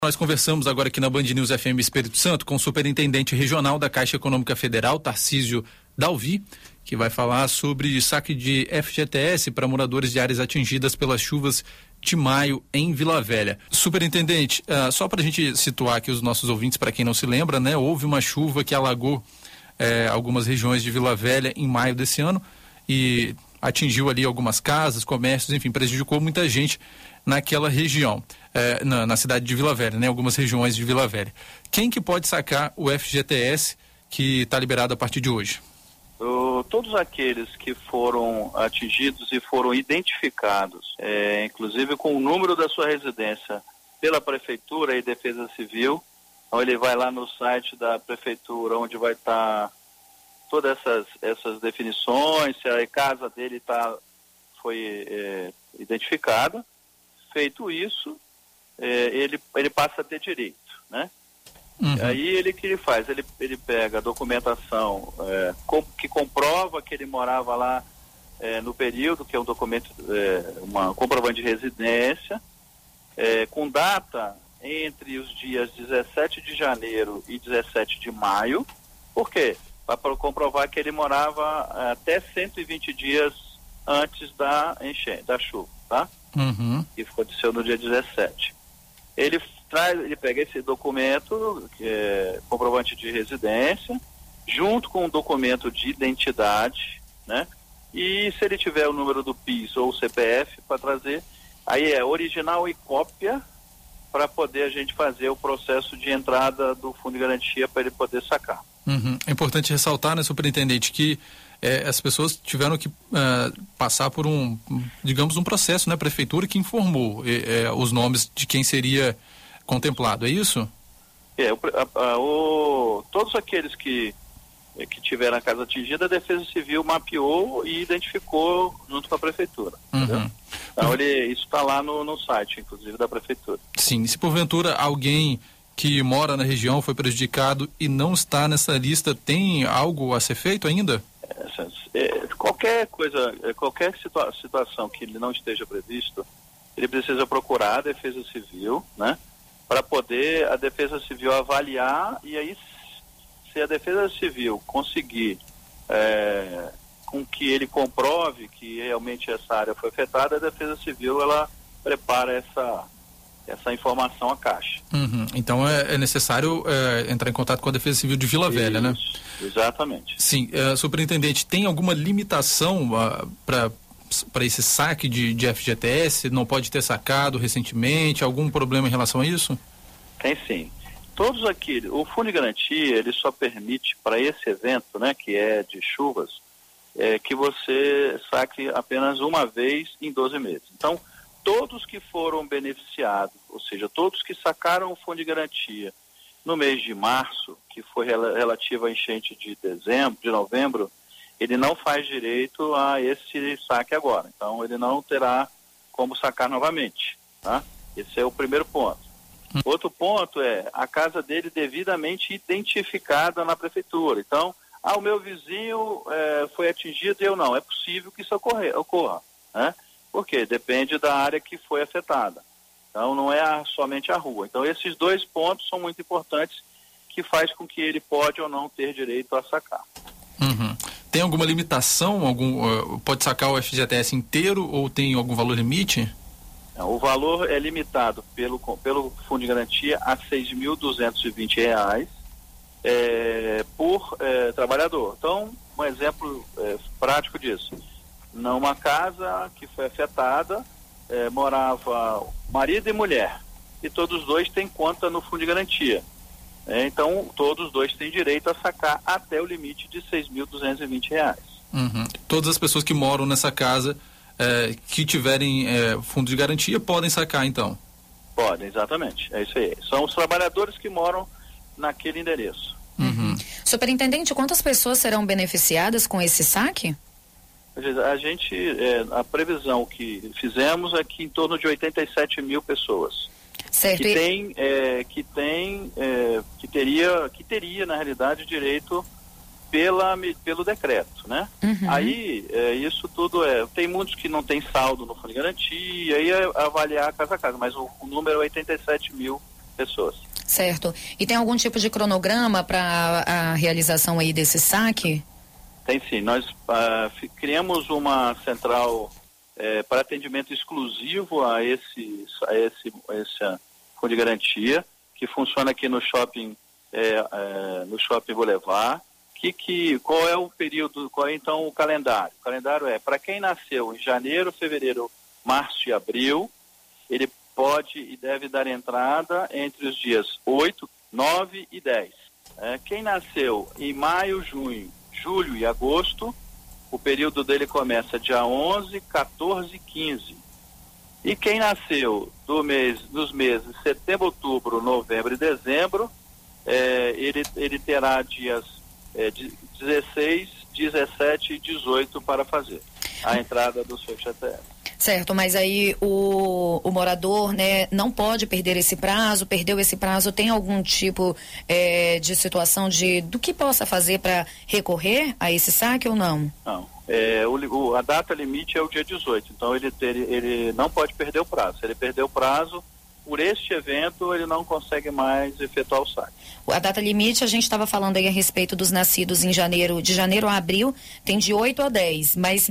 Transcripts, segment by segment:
Nós conversamos agora aqui na Band News FM Espírito Santo com o superintendente regional da Caixa Econômica Federal, Tarcísio Dalvi, que vai falar sobre saque de FGTS para moradores de áreas atingidas pelas chuvas de maio em Vila Velha. Superintendente, só para a gente situar aqui os nossos ouvintes, para quem não se lembra, né? Houve uma chuva que alagou algumas regiões de Vila Velha em maio desse ano e atingiu ali algumas casas, comércios, enfim, prejudicou muita gente naquela região, na cidade de Vila Velha, né? Algumas regiões de Vila Velha. Quem que pode sacar o FGTS que está liberado a partir de hoje? Todos aqueles que foram atingidos e foram identificados, inclusive com o número da sua residência pela Prefeitura e Defesa Civil, então ele vai lá no site da Prefeitura, onde vai estar todas essas definições, se a casa dele foi identificada. Feito isso, ele passa a ter direito, né? Uhum. Aí que ele faz? Ele pega a documentação que comprova que ele morava lá no período, que é um documento, uma comprovante de residência, com data entre os dias 17 de janeiro e 17 de maio. Por quê? Para comprovar que ele morava até 120 dias antes da chuva, tá? Uhum. Que aconteceu no dia 17. Ele pega esse documento, que é comprovante de residência, junto com o documento de identidade, né? E se ele tiver o número do PIS ou o CPF para trazer, aí é original e cópia, para poder a gente fazer o processo de entrada do fundo de garantia para ele poder sacar. Uhum. É importante ressaltar, né, superintendente, que as pessoas tiveram que passar por um processo, né, prefeitura que informou os nomes de quem seria contemplado, é isso? Todos aqueles que tiveram a casa atingida, a Defesa Civil mapeou e identificou junto com a prefeitura. Uhum. Então isso está lá no site, inclusive, da prefeitura. Sim, se porventura alguém que mora na região foi prejudicado e não está nessa lista, tem algo a ser feito ainda? Qualquer coisa, qualquer situação que ele não esteja previsto, ele precisa procurar a Defesa Civil, né? Para poder a Defesa Civil avaliar, e aí se a Defesa Civil conseguir com que ele comprove que realmente essa área foi afetada, a Defesa Civil ela prepara essa informação à Caixa. Uhum. Então é necessário entrar em contato com a Defesa Civil de Vila Velha, né? Exatamente. Sim, superintendente, tem alguma limitação para esse saque de FGTS? Não pode ter sacado recentemente? Algum problema em relação a isso? Tem sim. O Fundo de Garantia, ele só permite para esse evento, né, que é de chuvas, que você saque apenas uma vez em 12 meses. Então, todos que foram beneficiados, ou seja, todos que sacaram o Fundo de Garantia no mês de março, que foi relativo à enchente de novembro, ele não faz direito a esse saque agora. Então, ele não terá como sacar novamente, tá? Esse é o primeiro ponto. Outro ponto a casa dele devidamente identificada na prefeitura. Então, o meu vizinho foi atingido e eu não. É possível que isso ocorra, né? Porque depende da área que foi afetada. Então, não é somente a rua. Então, esses dois pontos são muito importantes, que faz com que ele pode ou não ter direito a sacar. Uhum. Tem alguma limitação? Pode sacar o FGTS inteiro ou tem algum valor limite? O valor é limitado pelo Fundo de Garantia a R$ 6.220 por trabalhador. Então, um exemplo prático disso. Numa casa que foi afetada, morava marido e mulher, e todos os dois têm conta no Fundo de Garantia. Então, todos os dois têm direito a sacar até o limite de R$ 6.220. Uhum. Todas as pessoas que moram nessa casa, que tiverem fundo de garantia, podem sacar, então? Podem, exatamente. É isso aí. São os trabalhadores que moram naquele endereço. Uhum. Superintendente, quantas pessoas serão beneficiadas com esse saque? A previsão que fizemos é que em torno de 87 mil pessoas. Certo. Que teria, na realidade, direito pelo decreto, né? Uhum. Aí, isso tudo tem muitos que não tem saldo no Fundo de Garantia, aí avaliar casa a casa, mas o número é 87 mil pessoas. Certo. E tem algum tipo de cronograma para a realização aí desse saque? Tem sim. Nós criamos uma central para atendimento exclusivo a esse fundo de garantia, que funciona aqui no shopping Boulevard. Qual é o período, qual é então o calendário? O calendário para quem nasceu em janeiro, fevereiro, março e abril, ele pode e deve dar entrada entre os dias 8, 9 e 10. Quem nasceu em maio, junho, julho e agosto, o período dele começa dia 11, 14 e 15. E quem nasceu nos meses setembro, outubro, novembro e dezembro, ele terá dias 16, 17 e 18 para fazer a entrada do seu FGTS. Certo, mas aí o morador, né, não pode perder esse prazo, perdeu esse prazo, tem algum tipo de situação do que possa fazer para recorrer a esse saque ou não? Não, a data limite é o dia 18, então ele não pode perder o prazo. Se ele perder o prazo, por este evento, ele não consegue mais efetuar o saque. A data limite, a gente estava falando aí a respeito dos nascidos em janeiro, de janeiro a abril, tem de 8 a 10, mas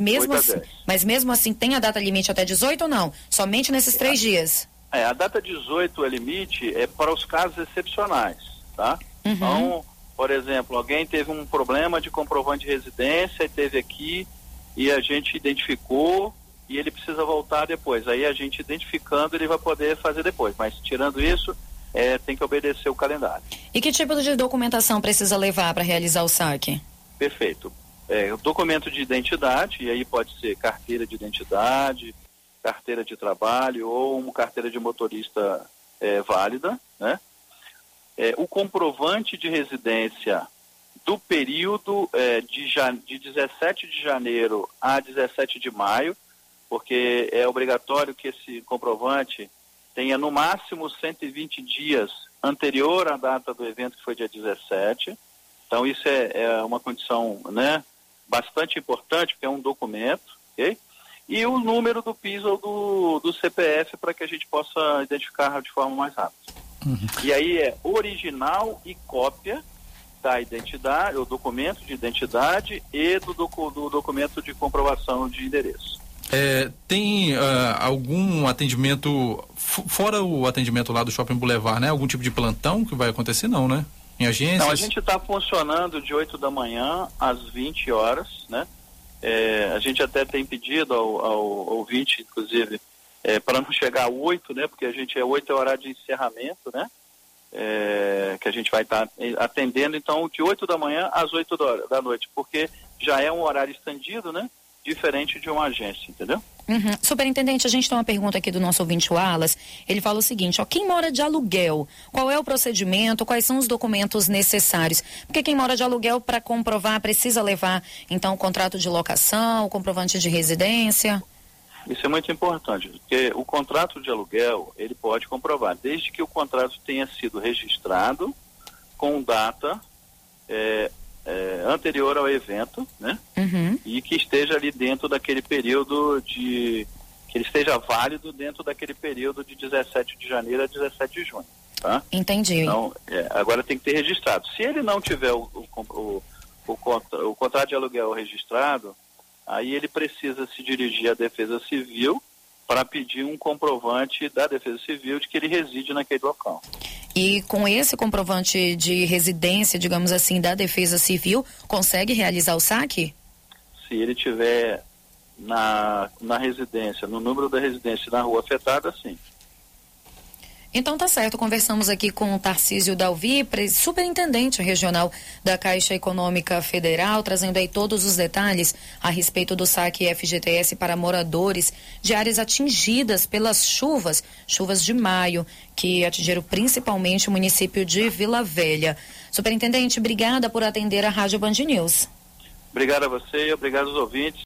mesmo assim tem a data limite até 18 ou não? Somente nesses 3 dias? A data 18 é limite para os casos excepcionais, tá? Uhum. Então, por exemplo, alguém teve um problema de comprovante de residência e teve aqui e a gente identificou e ele precisa voltar depois. Aí a gente identificando, ele vai poder fazer depois. Mas tirando isso, tem que obedecer o calendário. E que tipo de documentação precisa levar para realizar o saque? Perfeito. O documento de identidade, e aí pode ser carteira de identidade, carteira de trabalho ou uma carteira de motorista válida, né? O comprovante de residência do período de 17 de janeiro a 17 de maio, porque é obrigatório que esse comprovante tenha no máximo 120 dias anterior à data do evento, que foi dia 17. Então isso é uma condição, né, bastante importante, porque é um documento, ok? E o número do PIS ou do CPF para que a gente possa identificar de forma mais rápida. Uhum. E aí é original e cópia da identidade, o documento de identidade e do documento de comprovação de endereço. Tem algum atendimento, fora o atendimento lá do Shopping Boulevard, né? Algum tipo de plantão que vai acontecer, não, né? Em agências? Não, a gente está funcionando de 8 da manhã às 20 horas, né? A gente até tem pedido ao ouvinte, inclusive, para não chegar a 8, né? Porque 8 é horário de encerramento, né? Que a gente vai estar atendendo, então, de 8 da manhã às 8 da noite, porque já é um horário estendido, né? Diferente de uma agência, entendeu? Uhum. Superintendente, a gente tem uma pergunta aqui do nosso ouvinte Wallace. Ele fala o seguinte, quem mora de aluguel, qual é o procedimento, quais são os documentos necessários? Porque quem mora de aluguel, para comprovar, precisa levar, então, o contrato de locação, o comprovante de residência? Isso é muito importante, porque o contrato de aluguel, ele pode comprovar, desde que o contrato tenha sido registrado com data anterior ao evento, né? Uhum. E que esteja ali dentro daquele período que ele esteja válido dentro daquele período de 17 de janeiro a 17 de junho, tá? Entendi. Então, agora tem que ter registrado. Se ele não tiver o contrato de aluguel registrado, aí ele precisa se dirigir à Defesa Civil para pedir um comprovante da Defesa Civil de que ele reside naquele local. E com esse comprovante de residência, digamos assim, da Defesa Civil, consegue realizar o saque? Se ele tiver na residência, no número da residência na rua afetada, sim. Então tá certo, conversamos aqui com o Tarcísio Dalvi, superintendente regional da Caixa Econômica Federal, trazendo aí todos os detalhes a respeito do saque FGTS para moradores de áreas atingidas pelas chuvas de maio, que atingiram principalmente o município de Vila Velha. Superintendente, obrigada por atender a Rádio Band News. Obrigado a você e obrigado aos ouvintes.